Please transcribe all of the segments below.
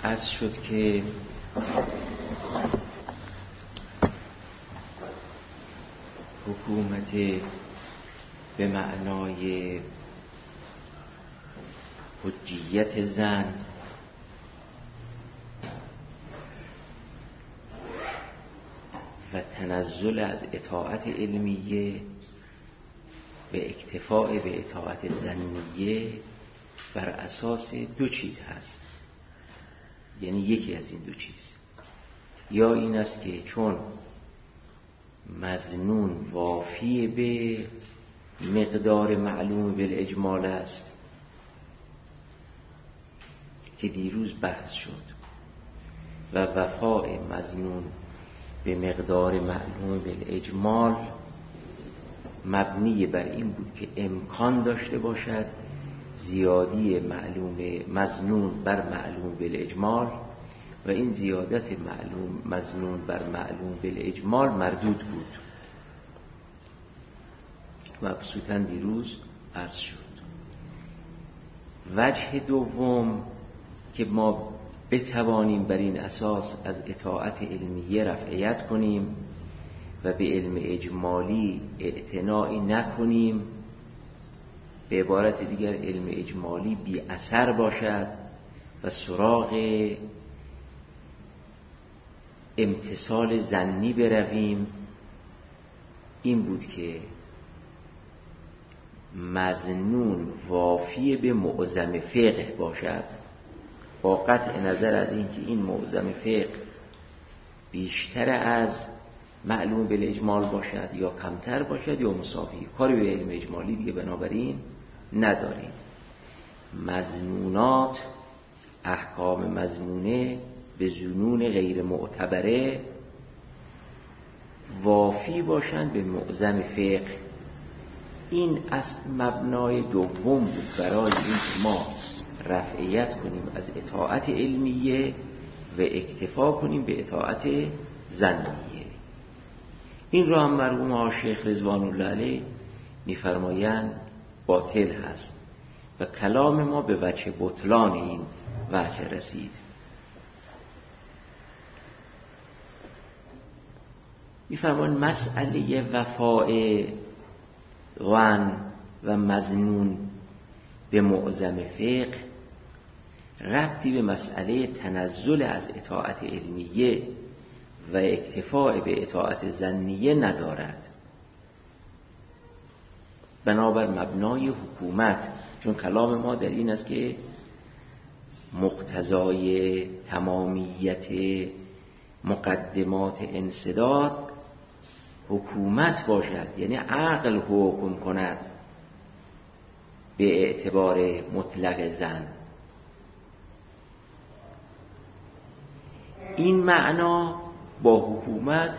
عرض شد که حکومت به معنای حجیت زن و تنزل از اطاعت علمیه به اکتفاء به اطاعت زنیه بر اساس دو چیز هست. یعنی یکی از این دو چیز، یا این است که چون مظنون وافی به مقدار معلوم بالاجمال است که دیروز بحث شد و وفاء مظنون به مقدار معلوم بالاجمال مبنی بر این بود که امکان داشته باشد زیادی مظنون بر معلوم بالاجمال و این زیادت مظنون بر معلوم بالاجمال مردود بود. مبسوطاً دیروز عرض شد. وجه دوم که ما بتوانیم بر این اساس از اطاعت علمیه رفعیت کنیم و به علم اجمالی اعتنایی نکنیم، به عبارت دیگر علم اجمالی بی اثر باشد و سراغ امتثال ظنی برویم، این بود که مظنون وافی به معظم فقه باشد، با قطع نظر از این که این معظم فقه بیشتر از معلوم بالاجمال باشد یا کمتر باشد یا مساوی، کاری به علم اجمالی دیگه بنابراین نداریم. مظنونات، احکام مظنونه به ظنون غیر معتبره وافی باشند به معظم فقه. این اصل مبنای دوم بود برای این که ما رفعیت کنیم از اطاعت علمیه و اکتفا کنیم به اطاعت ظنیه. این را هم مرحوم آقا شیخ رضوان الله علیه می‌فرمایند باطل هست و کلام ما به وجه بطلان این وجه رسید. می‌فرمایند مسئله وفاء ظن و مظنون به معظم فقه ربطی به مسئله تنزل از اطاعت علمیه و اکتفاء به اطاعت ظنیه ندارد. بنابر مبنای حکومت، چون کلام ما در این است که مقتضای تمامیت مقدمات انسداد حکومت باشد، یعنی عقل حکم کند به اعتبار مطلق زن. این معنا با حکومت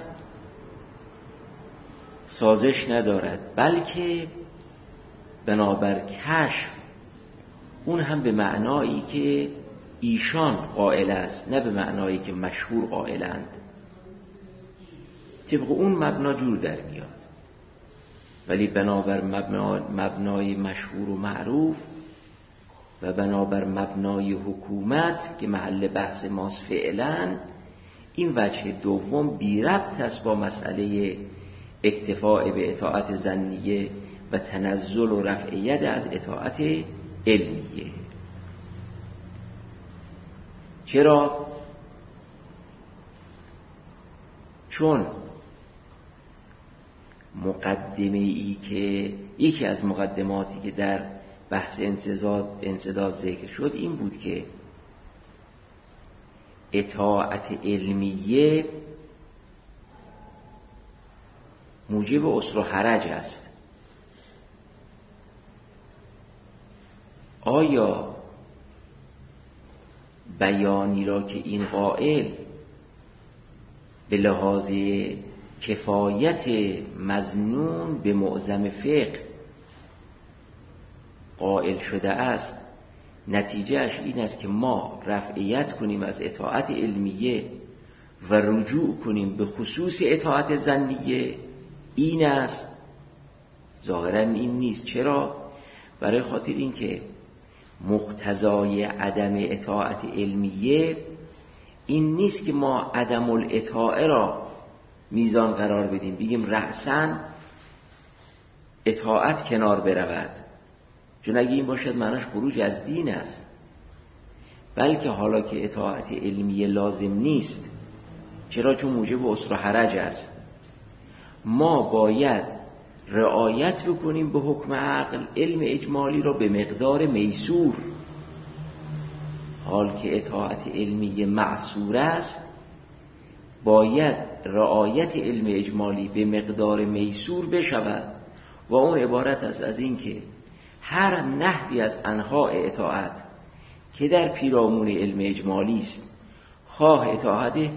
سازش ندارد، بلکه بنابر کشف اون هم به معنایی که ایشان قائل است، نه به معنایی که مشهور قائلند. طبق اون مبنا جور در میاد، ولی بنابر مبنای مشهور و معروف و بنابر مبنای حکومت که محل بحث ماست فعلا، این وجه دوم بی ربط است با مسئله اکتفاء به اطاعت ظنیه و تنزل و رفعیت از اطاعت علمیه. چرا؟ چون مقدمه ای که یکی از مقدماتی که در بحث انسداد ذکر شد این بود که اطاعت علمیه موجب عسر و حرج است. آیا بیانی را که این قائل به لحاظ کفایت مظنون به معظم فقه قائل شده است، نتیجهش این است که ما رفعیت کنیم از اطاعت علمیه و رجوع کنیم به خصوص اطاعت ظنیه؟ این است؟ ظاهراً این نیست. چرا؟ برای خاطر این که مقتضای عدم اطاعت علمیه این نیست که ما عدم الاطاعه را میزان قرار بدیم، بگیم رأساً اطاعت کنار برود، چون اگه این باشد معناش خروج از دین است. بلکه حالا که اطاعت علمی لازم نیست، چرا؟ چون موجب عسر و حرج است، ما باید رعایت بکنیم به حکم عقل علم اجمالی را به مقدار میسور. حال که اطاعت علمی معصور است، باید رعایت علم اجمالی به مقدار میسور بشود و اون عبارت است از این که هر نحوی از انواع اطاعت که در پیرامون علم اجمالی است، خواه اطاعت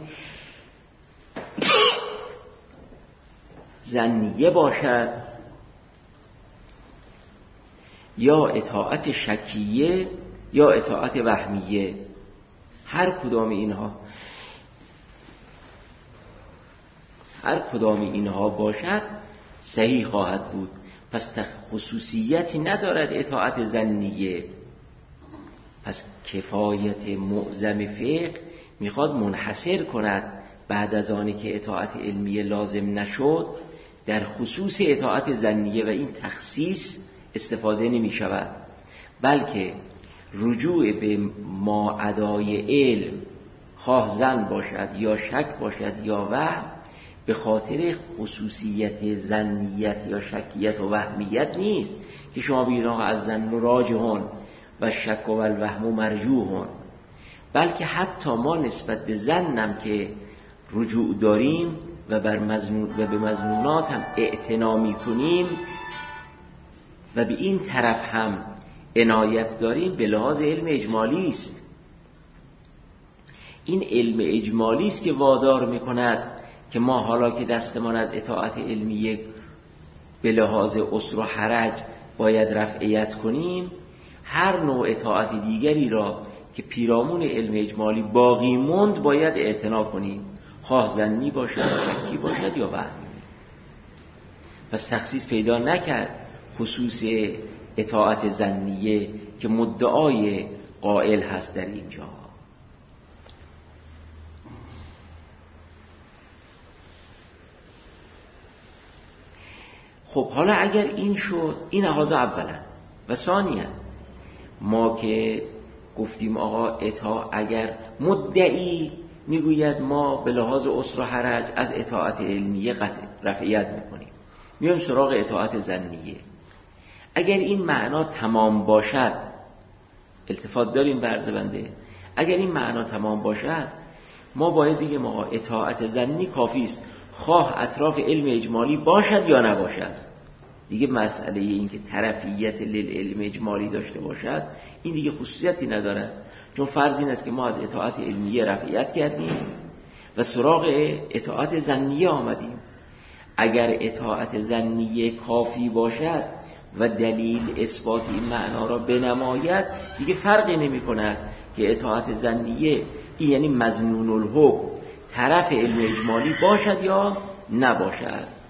ظنیه باشد یا اطاعت شکیه یا اطاعت وهمیه، هر کدام اینها باشد صحیح خواهد بود. پس خصوصیتی ندارد اطاعت ظنیه. پس کفایت معظم فقه میخواد منحصر کند بعد از آنی که اطاعت علمی لازم نشد در خصوص اطاعت ظنیه، و این تخصیص استفاده نمی شود، بلکه رجوع به ماعدای علم، خواه ظن باشد یا شک باشد یا وهم، به خاطر خصوصیت ظنیت یا شکیت و وهمیت نیست که شما بگید آقا از ظن راجحون و شک و الوهم مرجوحون، بلکه حتی ما نسبت به ظنم که رجوع داریم و به مظنونات هم اعتنا می‌کنیم و به این طرف هم عنایت داریم، به لحاظ علم اجمالی است. این علم اجمالی است که وادار می‌کند که ما حالا که دستمان از اطاعت علمیه به لحاظ عسر و حرج باید رفعیت کنیم، هر نوع اطاعت دیگری را که پیرامون علم اجمالی باقی موند باید اعتنا کنیم، خواه ظنی باشد، شکی باشد یا وهمی. پس تخصیص پیدا نکرد خصوص اطاعت ظنیه که مدعای قائل هست در اینجا. خب حالا اگر این شد، این لحاظ اولا. و ثانیا ما که گفتیم آقا اگر مدعی میگوید ما به لحاظ عسر و حرج از اطاعت علمیه رفعیت میکنیم، میایم سراغ اطاعت ظنیه، اگر این معنا تمام باشد، التفات داریم به عرض بنده، اگر این معنا تمام باشد ما باید بگیم آقا اطاعت ظنی کافی است، خواه اطراف علم اجمالی باشد یا نباشد. دیگه مسئله این که طرفیت للعلم اجمالی داشته باشد این دیگه خصوصیتی ندارد، چون فرض این است که ما از اطاعت علمیه رفعیت کردیم و سراغ اطاعت ظنیه آمدیم. اگر اطاعت ظنیه کافی باشد و دلیل اثبات این معنا را بنماید، دیگه فرقی نمی کند که اطاعت ظنیه این یعنی مظنون الحکم طرف علم اجمالی باشد یا نباشد.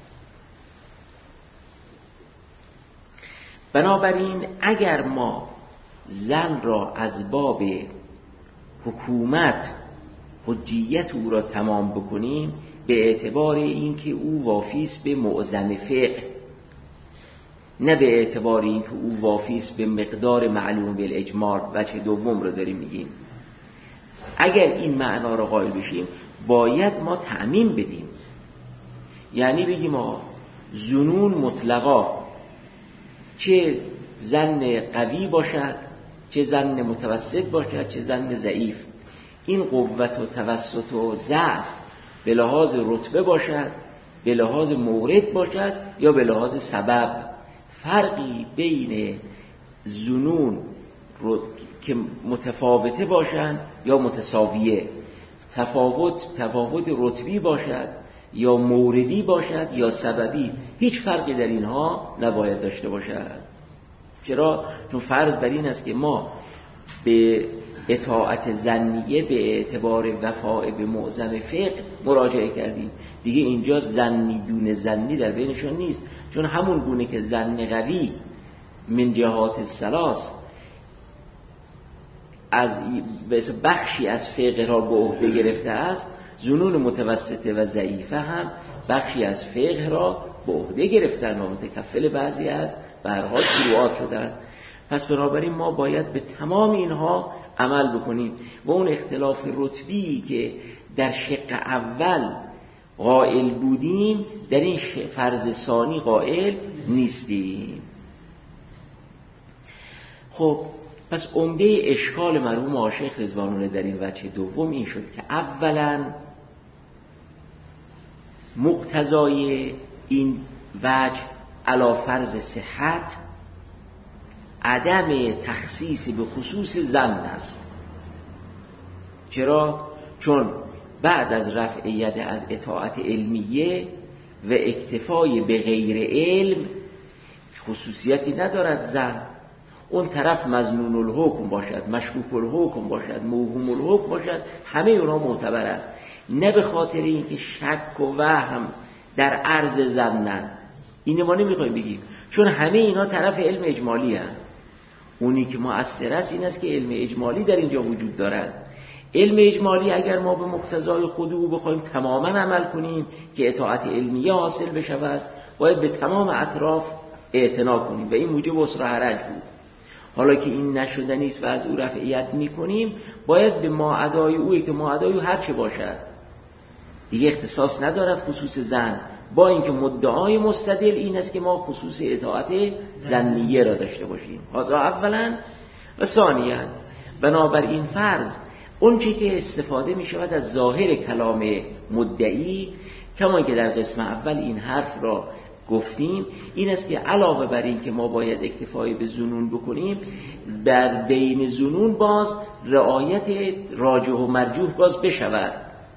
بنابراین اگر ما ظن را از باب حکومت حجیت او را تمام بکنیم، به اعتبار اینکه او وافی است به معظم فقه، نه به اعتبار اینکه او وافی است به مقدار معلوم بالاجمال، وجه دوم رو داریم میگیم. اگر این معنا را قائل بشیم باید ما تعمیم بدیم، یعنی بگیم ما ظنون مطلقا، چه ظن قوی باشد، چه ظن متوسط باشد، چه ظن ضعیف، این قوت و توسط و ضعف به لحاظ رتبه باشد، به لحاظ مورد باشد یا به لحاظ سبب، فرقی بین ظنون که متفاوته باشند یا متساویه، تفاوت رتبی باشد یا موردی باشد یا سببی، هیچ فرقی در اینها نباید داشته باشد. چرا؟ چون فرض بر این است که ما به اطاعت ظنیه به اعتبار وفاء به معظم فقه مراجعه کردیم، دیگه اینجا ظنی دون ظنی در بینشون نیست، چون همون گونه که ظن قوی من جهات الثلاث از بخشی از فقه را به عهده گرفته است، ظنون متوسطه و ضعیفه هم بخشی از فقه را به عهده گرفتن و متکفل بعضی از به هر حال فروعات شدن. پس بنابراین ما باید به تمام اینها عمل بکنیم و اون اختلاف رتبی که در شق اول قائل بودیم در این فرض ثانی قائل نیستیم. خب پس عمده اشکال مرحوم آشیخ رضوان الله در این وجه دوم این شد که اولا مقتضای این وجه علی فرض صحت عدم تخصیص به خصوص زن است. چرا؟ چون بعد از رفع ید از اطاعت علمیه و اکتفای به غیر علم خصوصیتی ندارد زن. اون طرف مظنون الحکم باشد، مشکوک الحکم باشد، موهوم الحکم باشد، همه اونا معتبر است، نه به خاطر اینکه شک و وهم در عرض زنن. اینه ما نمیخوایم بگیم، چون همه اینا طرف علم اجمالی هست. اونی که مؤثر است این است که علم اجمالی در اینجا وجود دارد. علم اجمالی اگر ما به مقتضای خود او بخوایم تماما عمل کنیم که اطاعت علمیه حاصل بشود، باید به تمام اطراف اعتنا کنیم و این موجب اسر و حرج بود. حالا که این نشدنی است و از او رفعیت میکنیم، باید به ماعدای او که ماعدای او هر چه باشد دیگه اختصاص ندارد خصوص زن، با اینکه مدعای مستدل این است که ما خصوص اطاعت زنیه را داشته باشیم. هذا اولا و ثانیا بنابراین فرض اون چی که استفاده می شود از ظاهر کلام مدعی، کما که در قسم اول این حرف را گفتیم، این است که علاوه بر این که ما باید اکتفای به ظنون بکنیم، بر بین ظنون باز رعایت راجح و مرجوح باز بشود،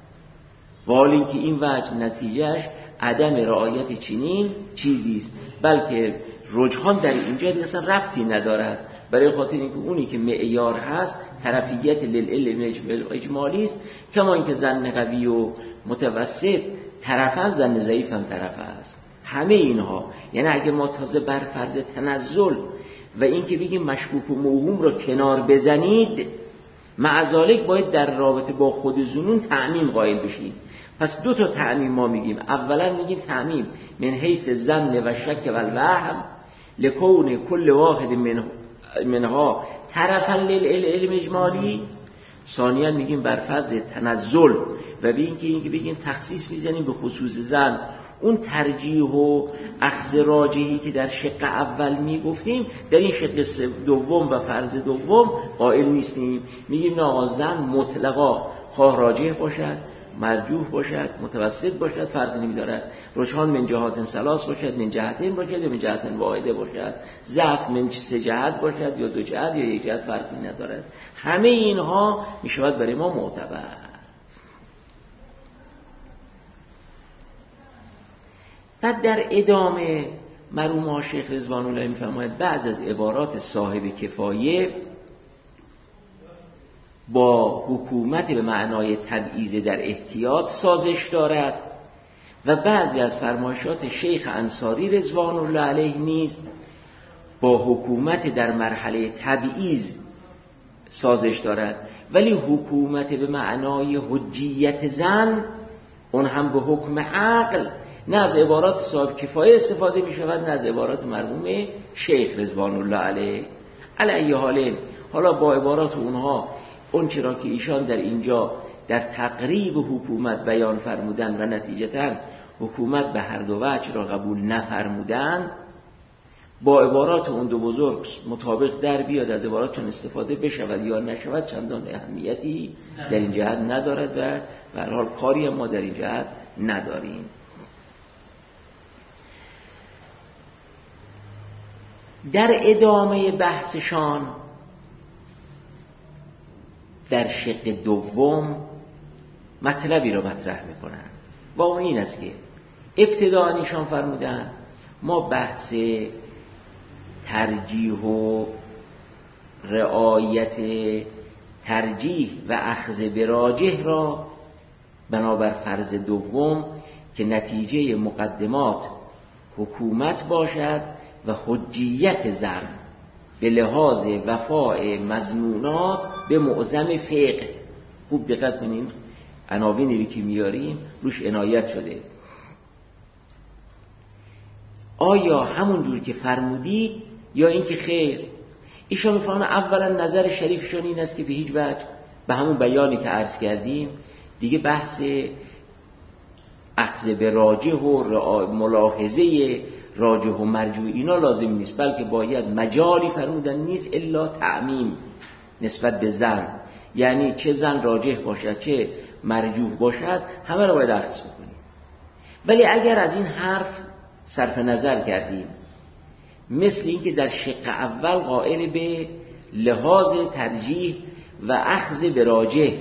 ولی اینکه این وجه نتیجهش عدم رعایت چنین چیزی است، بلکه رجحان در اینجا اصلا ربطی ندارد، برای خاطر اینکه اونی که معیار هست طرفیت للعلم اجمالی است، کما اینکه ظن قوی و متوسط طرف هم، ظن ضعیف هم طرف است. همه اینها یعنی اگه ما تازه بر فرض تنزل و اینکه بگیم مشکوک و موهوم را کنار بزنید، معذالک باید در رابطه با خود ظنون تعمیم قائل بشیم. پس دو تا تعمیم ما میگیم. اولا میگیم تعمیم من حیث ظن و شک و الوهم لکون کل واحد منها طرفا للعلم اجمالی. ثانیا میگیم بر فرض تنزل و به اینکه بگیم تخصیص میزنیم به خصوص زن، اون ترجیح و اخذ راجحی که در شق اول میگفتیم در این شق دوم و فرض دوم قائل نیستیم. میگیم نه آقا زن مطلقا خواه راجح باشد، مرجوح باشد، متوسط باشد، فرق نمی‌دارد. رجحان من جهات ثلاث باشد، من جهتین باشد یا من جهت واحده باشد، ضعف من سه جهت باشد یا دو جهت یا یک جهت، فرقی ندارد. همه اینها میشود برای ما معتبر. بعد در ادامه مرحوم شیخ رضوان الله می‌فرماید بعض از عبارات صاحب کفایه با حکومت به معنای تبعیض در احتیاط سازش دارد و بعضی از فرمایشات شیخ انصاری رضوان الله علیه نیز با حکومت در مرحله تبعیض سازش دارد، ولی حکومت به معنای حجیت زن اون هم به حکم عقل نه از عبارات صاحب کفایه استفاده می شود نه از عبارات مرحوم شیخ رضوان الله علیه. علی حال حالا با عبارات اونها اون چرا که ایشان در اینجا در تقریب حکومت بیان فرمودن و نتیجتاً حکومت به هر دو وجه را قبول نفرمودن، با عبارات اون دو بزرگ مطابق در بیاد از عباراتشون استفاده بشود یا نشود چندان اهمیتی در این جهت ندارد و به هر حال کاری ما در این جهت نداریم. در ادامه بحثشان در شق دوم مطلبی را مطرح میکنن و اون این است که ابتداء ایشان فرمودن ما بحث ترجیح و رعایت ترجیح و اخذ براجح را بنابر فرض دوم که نتیجه مقدمات حکومت باشد و حجیت زن، به لحاظ وفاء مظنونات به معظم فقه. خوب دقت کنین عناوینی که میاریم روش عنایت شده. آیا همون جور که فرمودید یا اینکه خیر؟ ایشان میفهمن اولا نظر شریفشون این است که به هیچ وجه به همون بیانی که عرض کردیم دیگه بحث اخذ به راجح و ملاحظه راجح و مرجوح اینا لازم نیست، بلکه باید مجالی فرمودن نیست الا تعمیم نسبت به زن، یعنی چه زن راجح باشد چه مرجوح باشد همه رو باید اخذ بکنیم. ولی اگر از این حرف صرف نظر کردیم، مثل این که در شق اول قائل به لحاظ ترجیح و اخذ به راجح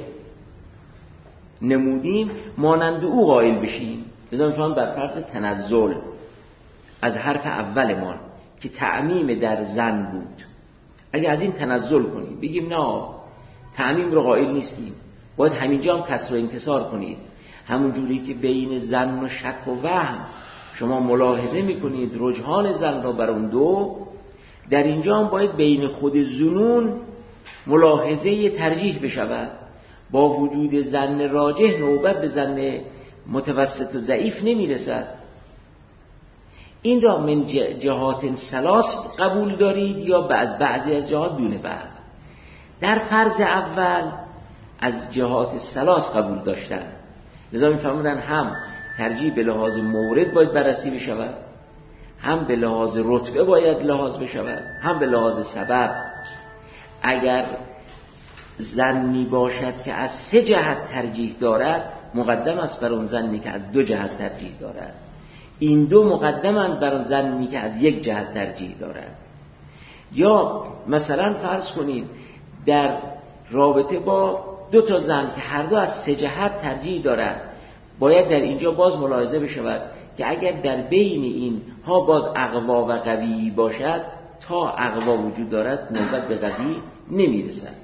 نمودیم، مانند او قائل بشیم. لذا میفهم بر فرض تنزل از حرف اولمان که تعمیم در زن بود، اگه از این تنزل کنیم بگیم نه تعمیم رو قائل نیستیم، باید همینجا هم کسر و انکسار کنید، همون جوری که بین زن و شک و وهم شما ملاحظه میکنید رجحان زن را بر اون دو، در اینجا هم باید بین خود ظنون ملاحظه ترجیح بشود. با وجود زن راجح نوبت به زن متوسط و ضعیف نمیرسد. این را من جهات ثلاث قبول دارید یا بعضی از جهات دون بعض؟ در فرض اول از جهات ثلاث قبول داشتن، لذا میفرمودن هم ترجیح به لحاظ مورد باید بررسی بشود، هم به لحاظ رتبه باید لحاظ بشود، هم به لحاظ سبب. اگر زنی باشد که از 3 جهت ترجیح دارد، مقدم است بر اون زنی که از 2 جهت ترجیح دارد. این 2 مقدمند بر اون زنی که از 1 جهت ترجیح دارد. یا مثلا فرض کنید در رابطه با 2 تا زن که هر دو از 3 جهت ترجیح دارند، باید در اینجا باز ملاحظه بشود که اگر در بین این ها باز اقوا و قوی باشد، تا اقوا وجود دارد نوبت به قوی نمیرسد.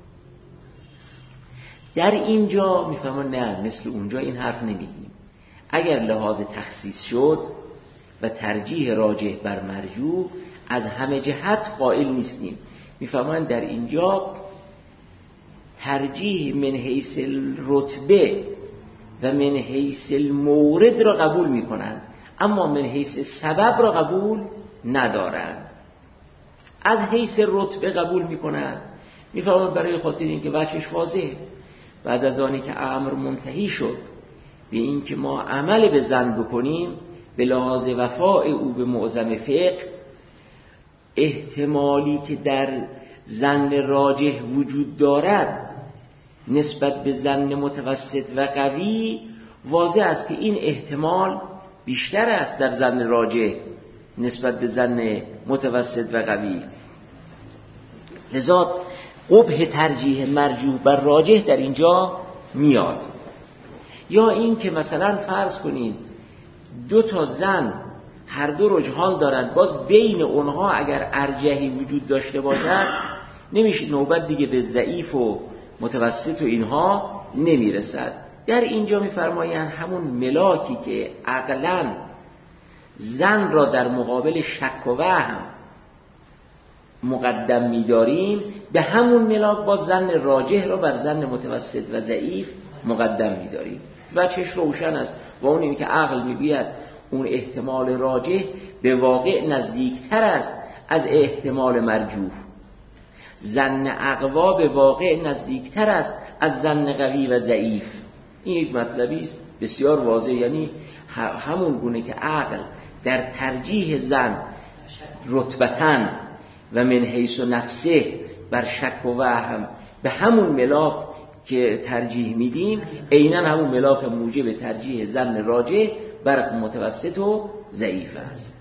در اینجا میفهمن نه، مثل اونجا این حرف نمیگیم. اگر لحاظ تخصیص شد و ترجیح راجح بر مرجوح، از همه جهت قائل نیستیم. میفهمن در اینجا ترجیح من حیث رتبه و من حیث المورد را قبول میکنند، اما من حیث سبب را قبول ندارند. از حیث رتبه قبول میکنند، میفهمن برای خاطر اینکه وجهش واضحه. بعد از آنی که امر منتهی شد به این که ما عمل به زن بکنیم به لحاظ وفاء او به معظم فقه، احتمالی که در زن راجح وجود دارد نسبت به زن متوسط و قوی، واضح است که این احتمال بیشتر است در زن راجح نسبت به زن متوسط و قوی. لذا قبح ترجیح مرجوح بر راجح در اینجا میاد. یا این که مثلا فرض کنید 2 تا زن هر دو رجحان دارند، باز بین اونها اگر ارجحی وجود داشته باشد نمیشه نوبت دیگه به ضعیف و متوسط و اینها نمیرسد. در اینجا میفرمایند همون ملاکی که عقلاً زن را در مقابل شک و وهم مقدم می‌داریم، به همون ملاک با زن راجح را بر زن متوسط و ضعیف مقدم می‌داریم. وجهش روشن است و اون این که عقل می‌گوید اون احتمال راجح به واقع نزدیکتر است از احتمال مرجوح. زن اقوا به واقع نزدیکتر است از زن قوی و ضعیف. این یک مطلبی است بسیار واضح، یعنی همون گونه که عقل در ترجیح زن رتبتاً و من حیث و نفسه بر شک و وهم به همون ملاک که ترجیح میدیم، عیناً همون ملاک موجب ترجیح زن راجح بر متوسط و ضعیف است.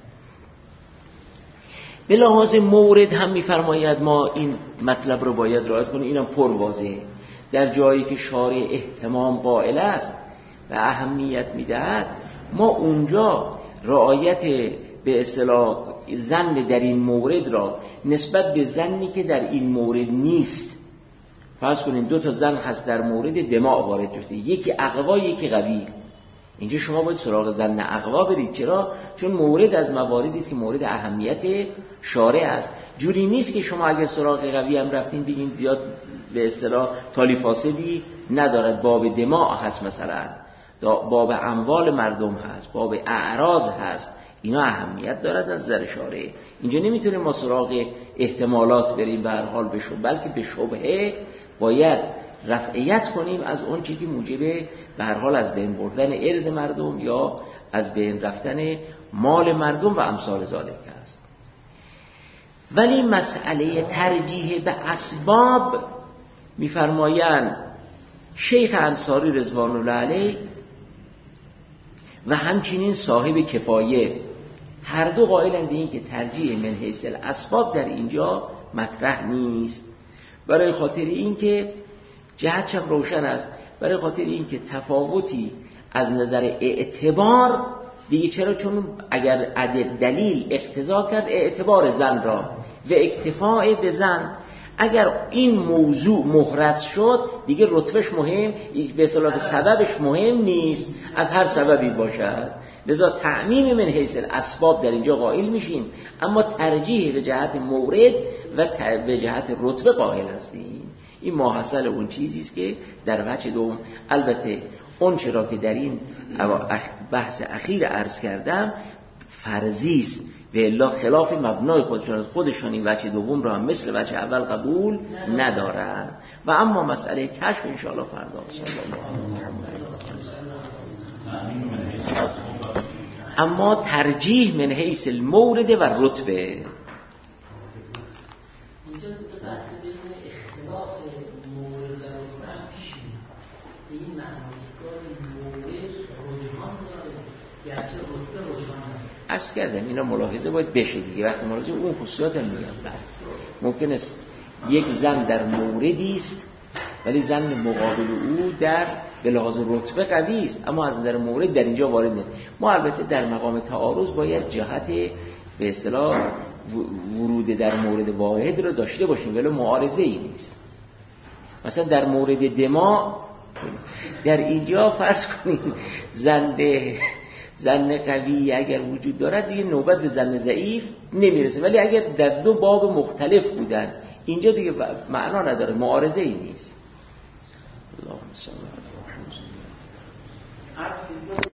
به لحاظ مورد هم میفرماید ما این مطلب رو باید رعایت کنیم. اینم پر واضحه. در جایی که شارع اهتمام قائل است و اهمیت میدهد، ما اونجا رعایت به اصطلاح زن در این مورد را نسبت به زنی که در این مورد نیست. فرض کنین 2 تا زن هست در مورد دماغ وارد شده، یکی اقوا یکی قوی، اینجا شما باید سراغ ظن اقوا برید. چرا؟ چون مورد از مواردی است که مورد اهمیت شارع است. جوری نیست که شما اگر سراغ قوی هم رفتین بگین زیاد به اصطلاح تالی فاسدی ندارد. باب دماء هست، مثلا باب اموال مردم هست، باب اعراض هست، اینا اهمیت دارد از نظر شارع. اینجا نمیتونیم ما سراغ احتمالات بریم به هر حال بشو، بلکه به شبهه باید رفعیت کنیم از اون چیزی که موجب به هر حال از بین بردن ارز مردم یا از بین رفتن مال مردم و امثال ذالک است. ولی مسئله ترجیح به اسباب میفرمایند شیخ انصاری رضوان الله علیه و همچنین صاحب کفایه هر دو قائلند به این که ترجیح من حیث الاسباب در اینجا مطرح نیست، برای خاطر این که جهتش هم روشن است، برای خاطر این که تفاوتی از نظر اعتبار دیگه. چرا؟ چون اگر دلیل اقتضا کرد اعتبار زن را و اکتفاء به زن، اگر این موضوع محرز شد دیگه رتبهش مهم، به اصطلاح سببش مهم نیست، از هر سببی باشد. لذا تعمیم من حیث الاسباب در اینجا قائل میشیم، اما ترجیح به جهت مورد و به جهت رتبه قائل هستیم. این ماحصل اون چیزی است که در وجه دوم، البته اون چرا که در این بحث اخیر عرض کردم فرضی است و الا خلاف مبنای خودشان این وجه دوم را هم مثل وجه اول قبول ندارند. و اما مسئله کشف انشاءالله فردا. اما ترجیح من حیث المورد و رتبه، عرض کردم اینا ملاحظه باید بشه دیگه. وقتی ملاحظه اون خصوصیات هم میگم ممکن است یک زن در موردی است ولی زن مقابل او در به لحاظ رتبه قوی است، اما از نظر مورد در اینجا وارد نمیشه. ما البته در مقام تعارض باید جهت به اصطلاح ورود در مورد واحد رو داشته باشیم، ولی معارضه ای نیست. مثلا در مورد دماء در اینجا فرض کنیم زن قوی اگر وجود دارد دیگه نوبت به زن ضعیف نمیرسه، ولی اگر در دو باب مختلف بودن اینجا دیگه معنا نداره، معارضه ای نیست. اللهم صل علی محمد.